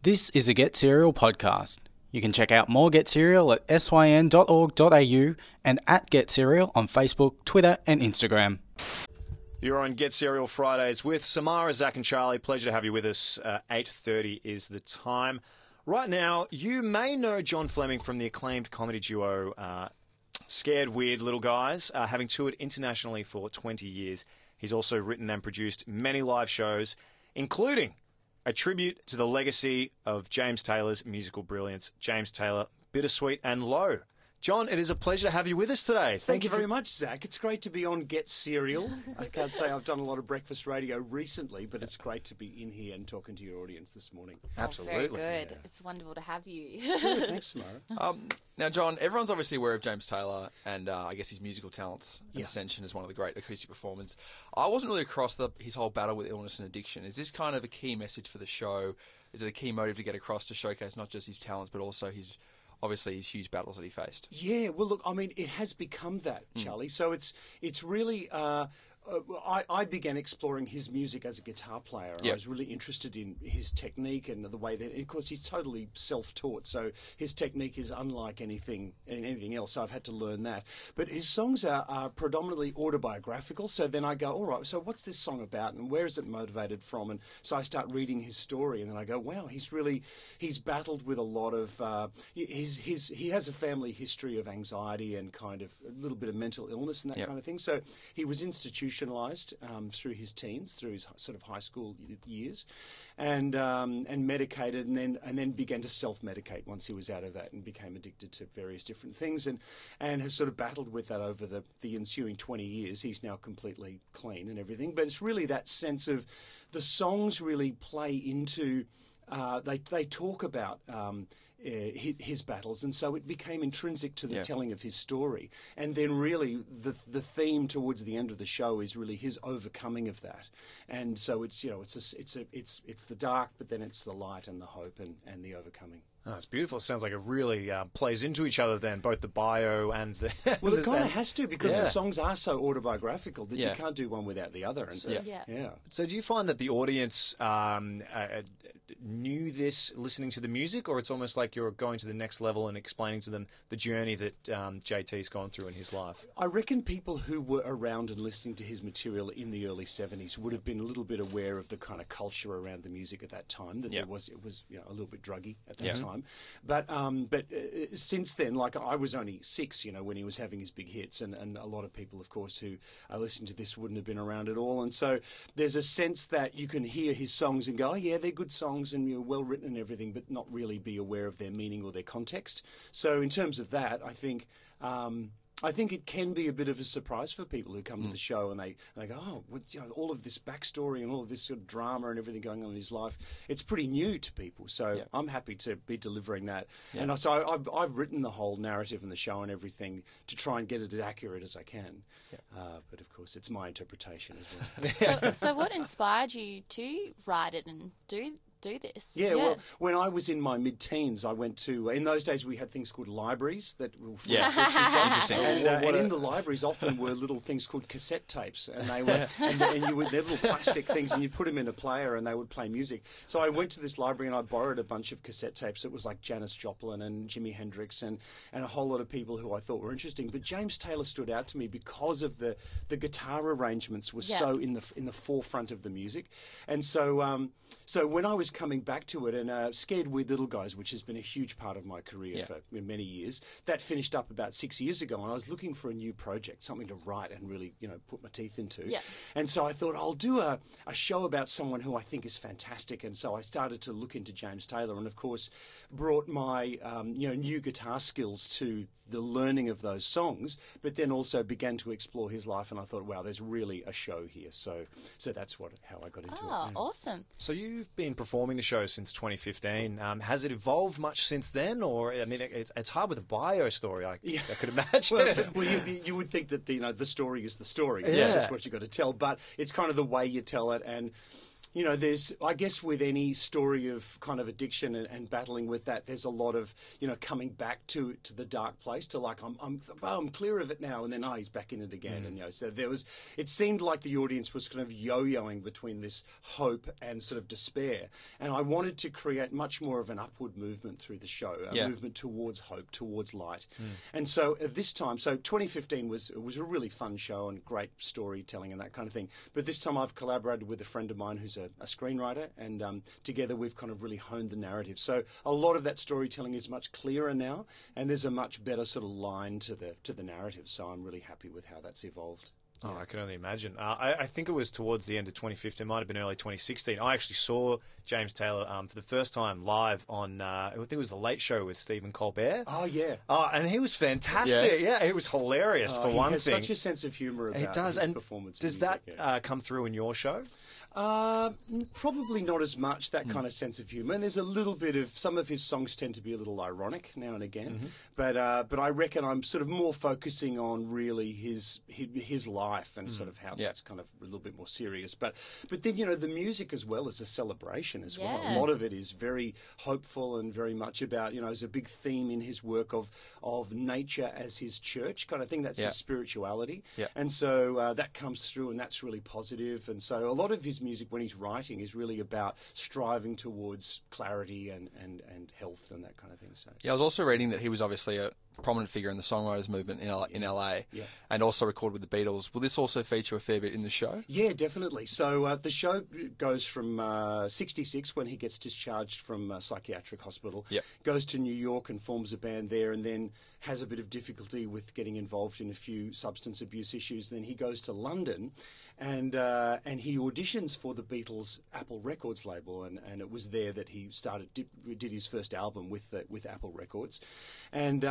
This is a Get Serial podcast. You can check out more Get Serial at syn.org.au and at Get Serial on Facebook, Twitter and Instagram. You're on Get Serial Fridays with Samara, Zach and Charlie. Pleasure to have you with us. 8:30 is the time. Right now, you may know John Fleming from the acclaimed comedy duo Scared Weird Little Guys, having toured internationally for 20 years. He's also written and produced many live shows, including a tribute to the legacy of James Taylor's musical brilliance, James Taylor, Bittersweet and Low. John, it is a pleasure to have you with us today. Thank you very much, Zach. It's great to be on Get Serial. I can't say I've done a lot of breakfast radio recently, but it's great to be in here and talking to your audience this morning. Absolutely. Very good. Yeah. It's wonderful to have you. Good, thanks, Samara. Now, John, everyone's obviously aware of James Taylor and I guess his musical talents and ascension as one of the great acoustic performers. I wasn't really across his whole battle with illness and addiction. Is this kind of a key message for the show? Is it a key motive to get across to showcase not just his talents, but also his huge battles that he faced? Yeah, well, look, I mean, it has become that, Charlie. So it's really... I began exploring his music as a guitar player. Yep. I was really interested in his technique and the way that, of course, he's totally self-taught, so his technique is unlike anything else. So I've had to learn that. But his songs are predominantly autobiographical. So then I go, all right, so what's this song about, and where is it motivated from? And so I start reading his story, and then I go, wow, he's battled with a lot of he has a family history of anxiety and kind of a little bit of mental illness and that kind of thing. So he was institutionalized through his teens, through his sort of high school years, and medicated, and then began to self-medicate once he was out of that, and became addicted to various different things, and has sort of battled with that over the ensuing 20 years. He's now completely clean and everything, but it's really that sense of the songs really play into they talk about his battles, and so it became intrinsic to the telling of his story. And then really the theme towards the end of the show is really his overcoming of that. And so it's the dark, but then it's the light and the hope and the overcoming. Oh, it's beautiful. It sounds like it really plays into each other then, both the bio and the... Well, it kind of has to, because the songs are so autobiographical that you can't do one without the other. And So do you find that the audience knew this listening to the music, or it's almost like you're going to the next level and explaining to them the journey that JT's gone through in his life? I reckon people who were around and listening to his material in the early 70s would have been a little bit aware of the kind of culture around the music at that time, that it was a little bit druggy at that time. But since then, like, I was only 6, when he was having his big hits, and a lot of people, of course, who are listening to this wouldn't have been around at all. And so there's a sense that you can hear his songs and go, oh yeah, they're good songs and well written and everything, but not really be aware of their meaning or their context. So in terms of that, I think it can be a bit of a surprise for people who come to the show and they go, oh, all of this backstory and all of this sort of drama and everything going on in his life, it's pretty new to people. So I'm happy to be delivering that. Yeah. And so I've written the whole narrative in the show and everything to try and get it as accurate as I can. Yeah. But of course, it's my interpretation as well. So what inspired you to write it and do this? Yeah, well, when I was in my mid-teens, I went to... In those days, we had things called libraries that were books and stuff. And in the libraries often were little things called cassette tapes, and they were they're little plastic things, and you put them in a player, and they would play music. So I went to this library and I borrowed a bunch of cassette tapes. It was like Janis Joplin and Jimi Hendrix and a whole lot of people who I thought were interesting. But James Taylor stood out to me because of the guitar arrangements were so in the forefront of the music, and so when I was coming back to it, and Scared Weird Little Guys, which has been a huge part of my career for many years, that finished up about 6 years ago, and I was looking for a new project, something to write and really, put my teeth into. Yeah. And so I thought, I'll do a show about someone who I think is fantastic, and so I started to look into James Taylor, and of course brought my new guitar skills to the learning of those songs, but then also began to explore his life, and I thought, wow, there's really a show here. So that's how I got into it. Oh, awesome. So you've been performing the show since 2015. Has it evolved much since then? Or, I mean, it's hard with a bio story, I could imagine. well you would think that the story is the story. It's just what you've got to tell, but it's kind of the way you tell it. And you know, I guess with any story of kind of addiction and battling with that, there's a lot of, you know, coming back to the dark place, to like, I'm clear of it now, and then, he's back in it again. And, you know, so it seemed like the audience was kind of yo-yoing between this hope and sort of despair. And I wanted to create much more of an upward movement through the show, a movement towards hope, towards light. And so at this time, 2015 was a really fun show and great storytelling and that kind of thing. But this time I've collaborated with a friend of mine who's a screenwriter, and together we've kind of really honed the narrative. So a lot of that storytelling is much clearer now, and there's a much better sort of line to the narrative. So I'm really happy with how that's evolved. Oh, I can only imagine. I think it was towards the end of 2015, it might have been early 2016. I actually saw James Taylor for the first time live on, I think it was The Late Show with Stephen Colbert. Oh, yeah. Oh, and he was fantastic. Yeah, it was hilarious for one thing. He has such a sense of humour about his performance. Does that come through in your show? Probably not as much, that kind of sense of humour. And there's a little bit of, some of his songs tend to be a little ironic now and again. But I reckon I'm sort of more focusing on really his life and sort of how that's kind of a little bit more serious. But then, you know, the music as well is a celebration as well. A lot of it is very hopeful and very much about, you know, there's a big theme in his work of nature as his church kind of thing. That's his spirituality. And so that comes through, and that's really positive. And so a lot of his music when he's writing is really about striving towards clarity and health and that kind of thing. So I was also reading that he was obviously a prominent figure in the songwriters movement in LA, and also recorded with the Beatles. Will this also feature a fair bit in the show? Yeah, definitely. So the show goes from 66, when he gets discharged from psychiatric hospital, goes to New York and forms a band there, and then has a bit of difficulty with getting involved in a few substance abuse issues. Then he goes to London, and he auditions for the Beatles' Apple Records label, and it was there that he did his first album with Apple Records. And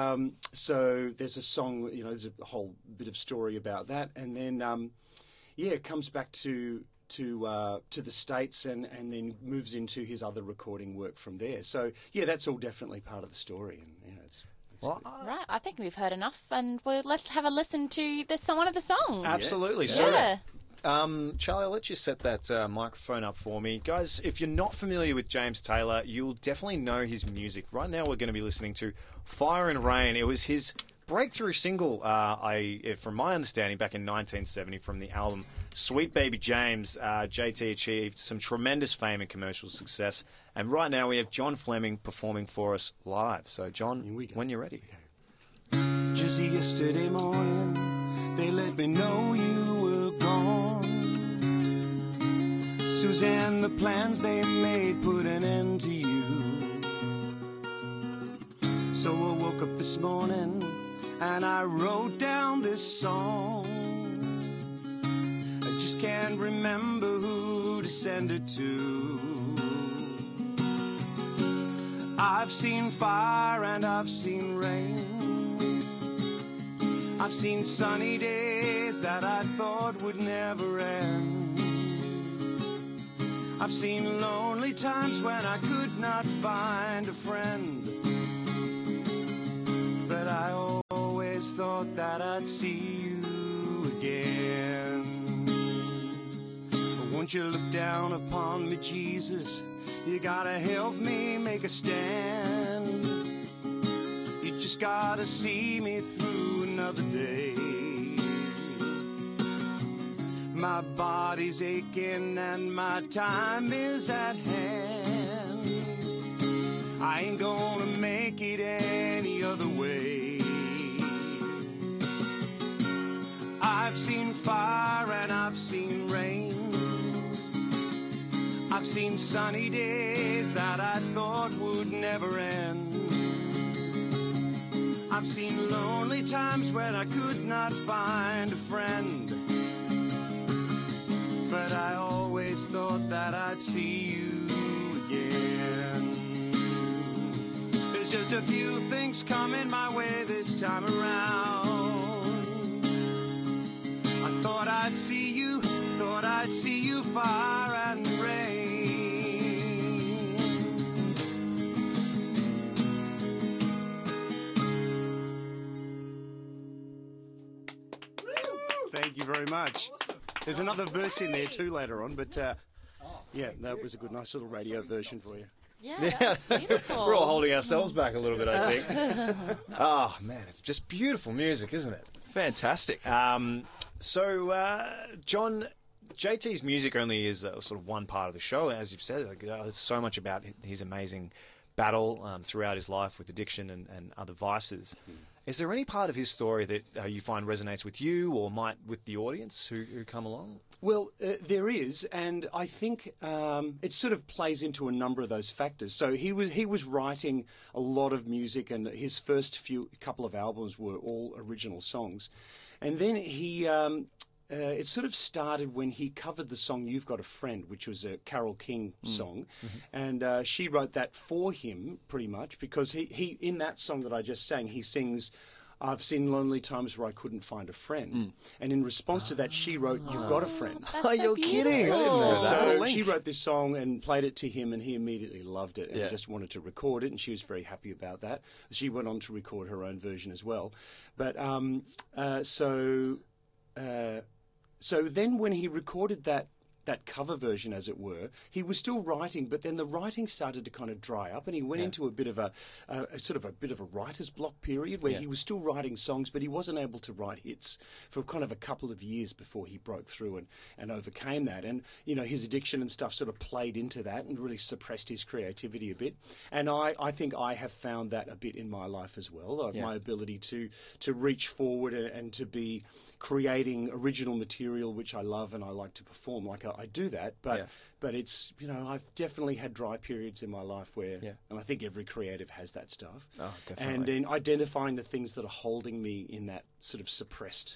so there's a song, you know, there's a whole bit of story about that, and then it comes back to the States, and then moves into his other recording work from there. So that's all definitely part of the story, and you know, it's right. I think we've heard enough, and let's have a listen to one of the songs. Absolutely. Yeah. Charlie, I'll let you set that microphone up for me. Guys, if you're not familiar with James Taylor, you'll definitely know his music. Right now we're going to be listening to Fire and Rain. It was his breakthrough single, from my understanding, back in 1970 from the album Sweet Baby James. JT achieved some tremendous fame and commercial success. And right now we have John Fleming performing for us live. So, John, when you're ready. Just yesterday morning, they let me know you were gone. Suzanne, the plans they made put an end to you. So I woke up this morning and I wrote down this song. I just can't remember who to send it to. I've seen fire and I've seen rain. I've seen sunny days that I thought would never end. I've seen lonely times when I could not find a friend. But I always thought that I'd see you again. But won't you look down upon me, Jesus? You gotta help me make a stand. You just gotta see me through another day. My body's aching and my time is at hand. I ain't gonna make it any other way. I've seen fire and I've seen rain. I've seen sunny days that I thought would never end. I've seen lonely times when I could not find a friend. But I always thought that I'd see you again. There's just a few things coming my way this time around. I thought I'd see you, fire and rain. Thank you very much. There's another verse in there too later on, but Yeah, that was a good, nice little radio version for you. Yeah, that's beautiful. We're all holding ourselves back a little bit, I think. Oh, man, it's just beautiful music, isn't it? Fantastic. So, John, JT's music only is sort of one part of the show. As you've said, there's so much about his amazing battle throughout his life with addiction and other vices. Is there any part of his story that you find resonates with you or might with the audience who come along? Well, there is, and I think it sort of plays into a number of those factors. So he was writing a lot of music, and his first couple of albums were all original songs, and then he. It sort of started when he covered the song "You've Got a Friend," which was a Carole King song, and she wrote that for him pretty much because he in that song that I just sang, he sings, "I've seen lonely times where I couldn't find a friend," and in response to that, she wrote, "You've Got a Friend." That's so you're kidding. I didn't beautiful. know that. So she wrote this song and played it to him, and he immediately loved it and Yeah. just wanted to record it, and she was very happy about that. She went on to record her own version as well. But so then when he recorded that cover version, as it were, he was still writing, but then the writing started to kind of dry up, and he went into a bit of a writer's block period where he was still writing songs, but he wasn't able to write hits for kind of a couple of years before he broke through and overcame that. And, you know, his addiction and stuff sort of played into that and really suppressed his creativity a bit. And I think I have found that a bit in my life as well, my ability to reach forward and to be creating original material, which I love and I like to perform. Like I do that, but it's, you know, I've definitely had dry periods in my life where, and I think every creative has that stuff. Oh, definitely. And in identifying the things that are holding me in that sort of suppressed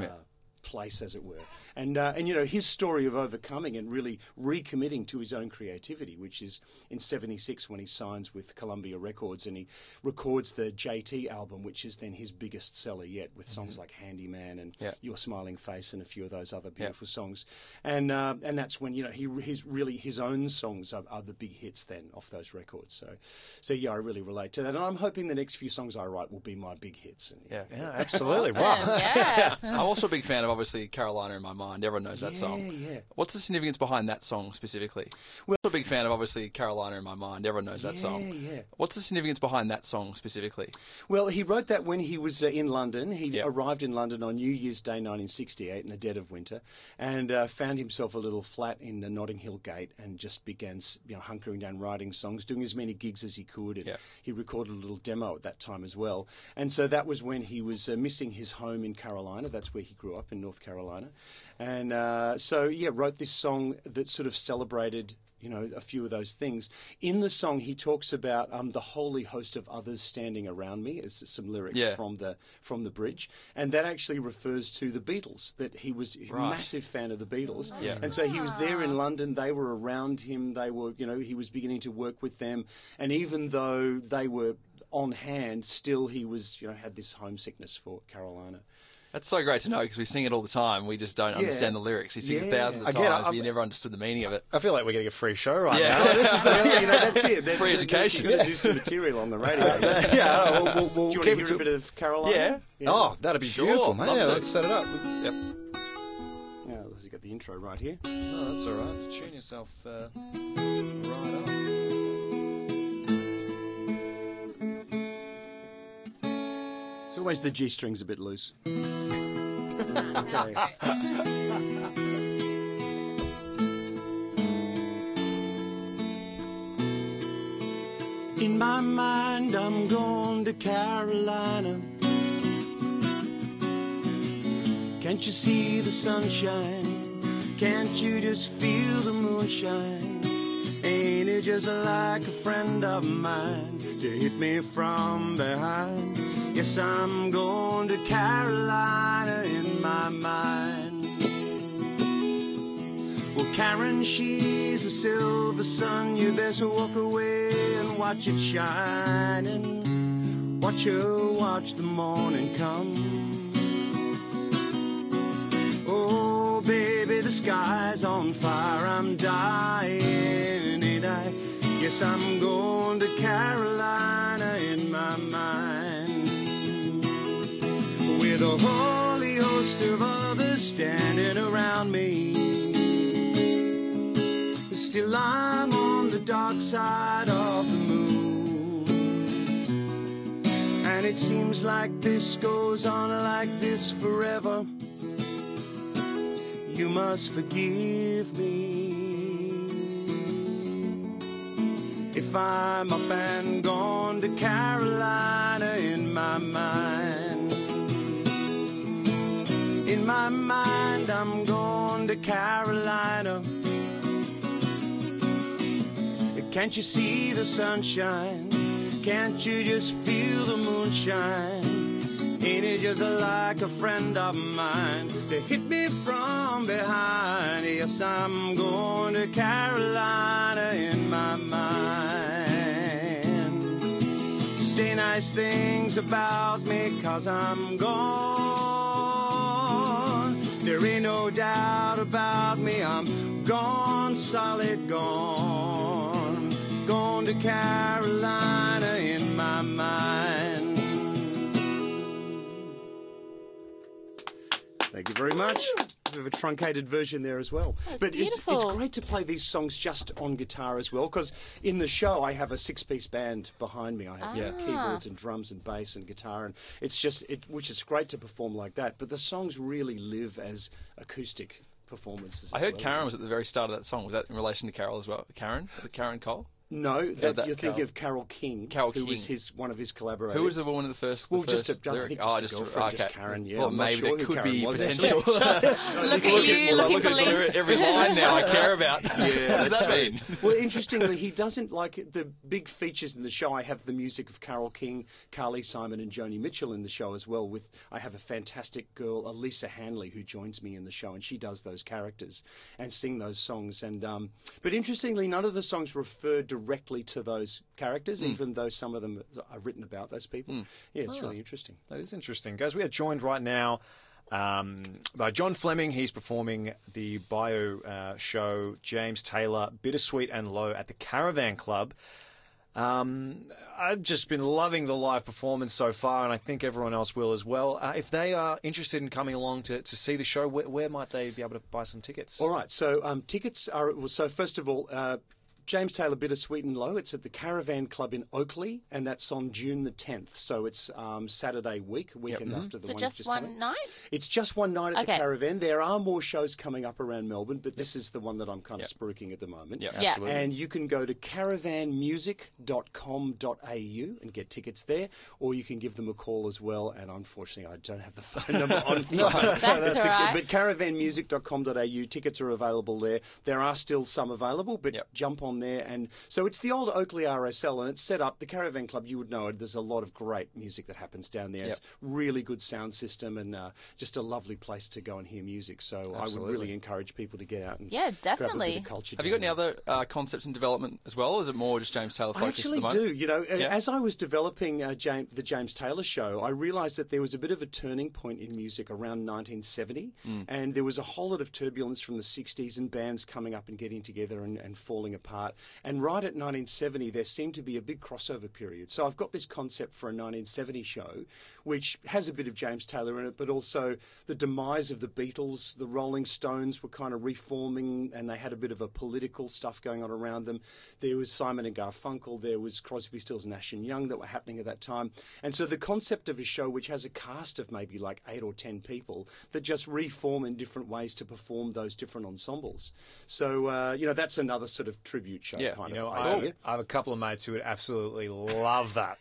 place, as it were. And you know, his story of overcoming and really recommitting to his own creativity, which is in '76 when he signs with Columbia Records and he records the JT album, which is then his biggest seller yet, with songs like Handyman and Your Smiling Face and a few of those other beautiful songs. And that's when, you know, his own songs are the big hits then off those records. So yeah, I really relate to that. And I'm hoping the next few songs I write will be my big hits. And, Yeah, absolutely. Wow. Yeah. I'm also a big fan of, obviously, Carolina in My Mind. Everyone knows that song. Yeah. What's the significance behind that song specifically? Well, I'm also a big fan of, obviously, Carolina in My Mind. Everyone knows that song. Yeah. What's the significance behind that song specifically? Well, he wrote that when he was in London. He arrived in London on New Year's Day 1968 in the dead of winter and found himself a little flat in the Notting Hill Gate and just began, you know, hunkering down, writing songs, doing as many gigs as he could. And he recorded a little demo at that time as well. And so that was when he was missing his home in Carolina. That's where he grew up, in North Carolina. And wrote this song that sort of celebrated, you know, a few of those things. In the song, he talks about the holy host of others standing around me. It's some lyrics from the bridge, and that actually refers to the Beatles. That he was a massive fan of the Beatles, and so he was there in London. They were around him. They were, you know, he was beginning to work with them, and even though they were on hand, still he was, you know, had this homesickness for Carolina. That's so great to know because we sing it all the time. We just don't understand the lyrics. You sing it thousands of times, but you never understood the meaning of it. I feel like we're getting a free show right Yeah. now. This is You know, that's it. Free education. You're going to do some material on the radio. we'll Do you want to keep hear it a bit of Carolina? Yeah. Oh, that'd be beautiful, man. Love Yeah, to. let's set it up. Yep. Yeah, let's get the intro right here. Oh, that's all right. Tune yourself right up. It's always the G string's a bit loose. Okay. In my mind, I'm going to Carolina. Can't you see the sunshine? Can't you just feel the moonshine? Ain't it just like a friend of mine to hit me from behind? Yes, I'm going to Carolina in my mind. Well, Karen, she's a silver sun. You best walk away and watch it shine, and watch her watch the morning come. Oh, baby, the sky's on fire. I'm dying, ain't I? Yes, I'm going to Carolina in my mind. With a holy host of others standing around me, Still I'm on the dark side of the moon. And it seems like this goes on like this forever. You must forgive me if I'm up and gone to Carolina in my mind. In my mind, I'm going to Carolina. Can't you see the sunshine? Can't you just feel the moonshine? Ain't it just like a friend of mine? They hit me from behind. Yes, I'm going to Carolina in my mind. Say nice things about me 'cause I'm gone. There ain't no doubt about me, I'm gone, solid gone. Gone to Carolina in my mind. Thank you very much. We have a truncated version there as well. But it's great to play these songs just on guitar as well, because in the show I have a 6-piece band behind me. I have keyboards and drums and bass and guitar, and it's just which is great to perform like that. But the songs really live as acoustic performances. I heard Karen was at the very start of that song. Was that in relation to Carol as well? Karen? Was it Karen Cole? No, you're thinking of Carol King, who was one of his collaborators. Who was the woman of the first? Well, just a girlfriend, just Karen. Yeah, well, maybe there could be potential. Look at you, looking for links. Every line now I care about. Yeah, what does that mean? Well, interestingly, he doesn't like the big features in the show. I have the music of Carol King, Carly Simon, and Joni Mitchell in the show as well. I have a fantastic girl, Elisa Hanley, who joins me in the show, and she does those characters and sing those songs. And but interestingly, none of the songs refer directly to those characters, even though some of them are written about those people. Yeah, it's really interesting. That is interesting. Guys, we are joined right now by John Fleming. He's performing the bio show James Taylor, Bittersweet and Low at the Caravan Club. I've just been loving the live performance so far, and I think everyone else will as well. If they are interested in coming along to see the show, where might they be able to buy some tickets? All right, so tickets are... So first of all... James Taylor, Bittersweet and Low. It's at the Caravan Club in Oakley, and that's on June the 10th. So it's Saturday weekend after the one just one night? It's just one night at the Caravan. There are more shows coming up around Melbourne, but this is the one that I'm kind of spruiking at the moment. Yep. Absolutely. And you can go to caravanmusic.com.au and get tickets there, or you can give them a call as well. And unfortunately, I don't have the phone number on file. That's all right. But caravanmusic.com.au, tickets are available there. There are still some available, but jump on there. And so it's the old Oakley RSL, and it's set up, the Caravan Club, you would know it, there's a lot of great music that happens down there. It's really good sound system, and just a lovely place to go and hear music. So I would really encourage people to get out and definitely. grab a bit of culture. Have you got any other concepts in development as well? Or is it more just James Taylor focused at the moment? I actually do. You know, as I was developing the James Taylor show, I realised that there was a bit of a turning point in music around 1970, and there was a whole lot of turbulence from the 60s and bands coming up and getting together and falling apart. And right at 1970, there seemed to be a big crossover period. So I've got this concept for a 1970 show, which has a bit of James Taylor in it, but also the demise of the Beatles. The Rolling Stones were kind of reforming, and they had a bit of a political stuff going on around them. There was Simon and Garfunkel. There was Crosby, Stills, Nash and Young that were happening at that time. And so the concept of a show which has a cast of maybe like 8 or 10 people that just reform in different ways to perform those different ensembles. So, you know, that's another sort of tribute show kind of idea. I have a couple of mates who would absolutely love that.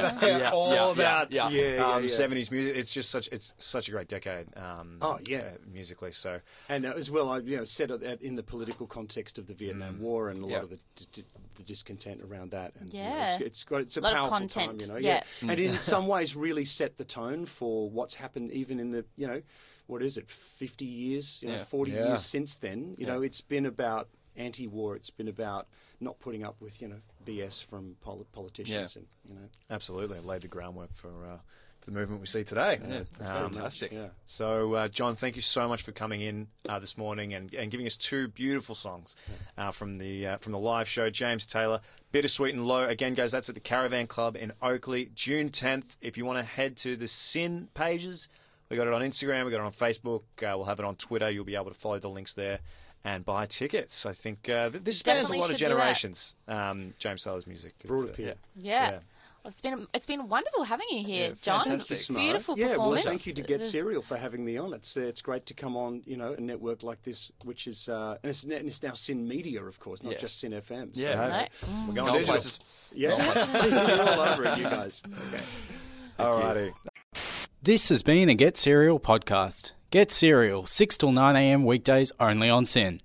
All about 70s music. It's just such a great decade. Musically. So, and as well, I said in the political context of the Vietnam War and a lot of the discontent around that. And it's a lot powerful of content. time. And in some ways, really set the tone for what's happened, even in the what is it, 50 years, 40 years since then. You know, it's been about anti-war. It's been about not putting up with BS from politicians, and absolutely laid the groundwork for the movement we see today. Fantastic. So, John, thank you so much for coming in this morning and giving us two beautiful songs from the live show. James Taylor, Bittersweet and Low. Again, guys, that's at the Caravan Club in Oakley, June 10th. If you want to head to the SYN pages, we got it on Instagram, we got it on Facebook, we'll have it on Twitter. You'll be able to follow the links there and buy tickets. I think this spans a Definitely lot of should do that. generations. James Taylor's music. Broad It's, appeal. Yeah. Well, it's been wonderful having you here, Yeah, John. fantastic. Samara. Beautiful Yeah, well, performance. thank you to Get Serial for having me on. It's great to come on, a network like this, which is and it's now Sin Media, of course, not Yeah. just Sin FM. Yeah. No. We're going Go digital. places. Yeah, you're all over it, you guys. Okay. Alrighty. This has been a Get Serial podcast. Get Serial, 6 till 9 a.m. weekdays only on SYN.